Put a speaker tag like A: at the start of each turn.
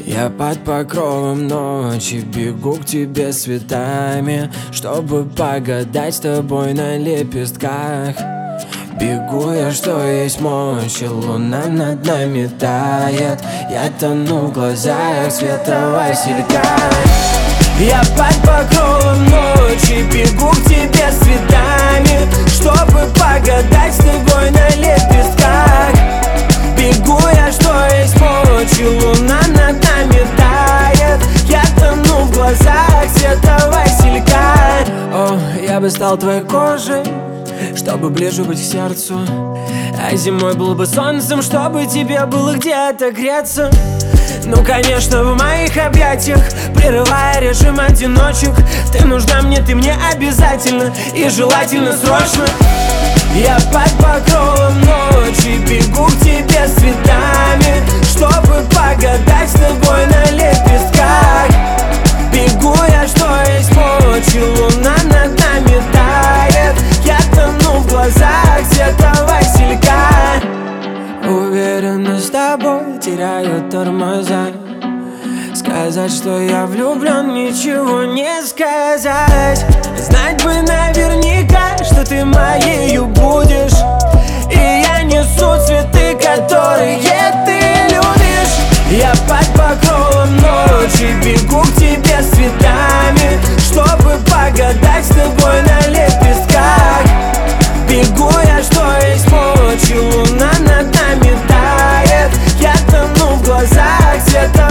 A: Я под покровом ночи бегу к тебе с цветами, чтобы погадать с тобой на лепестках. Бегу я, что есть мочи, луна над нами тает. Я тону в глазах света василька. Я под покровом ночи бегу к тебе с цветами, чтобы погадать с тобой на лепестках. Бегу я, что есть мочи, луна над нами тает. Я тону в глазах света василька. О, я бы стал твоей кожей, чтобы ближе быть к сердцу, а зимой был бы солнцем, чтобы тебе было где-то греться. Ну, конечно, в моих объятиях, прерывая режим одиночек. Ты нужна мне, ты мне обязательно и желательно срочно. Я под покровом ночи бегу к тебе с цветами, чтобы погадать с тобой на лепестках. Бегу я, что есть мочи, луна над нами тает. Я тону в глазах света василька. Уверенно с тобой теряю тормоза. Сказать, что я влюблен, ничего не сказать. Знать бы наверняка, что ты моею будешь, и я несу цветы, которые ты любишь. Я под покровом ночи бегу к тебе с цветами, чтобы погадать с тобой на лепестках. Бегу я, что есть мочи, луна над нами тает. Я тону в глазах света